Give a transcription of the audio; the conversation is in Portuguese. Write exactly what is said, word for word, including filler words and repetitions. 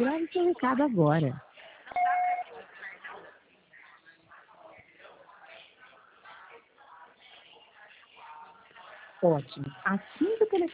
Grave seu recado agora. Ótimo. Assim que o telefone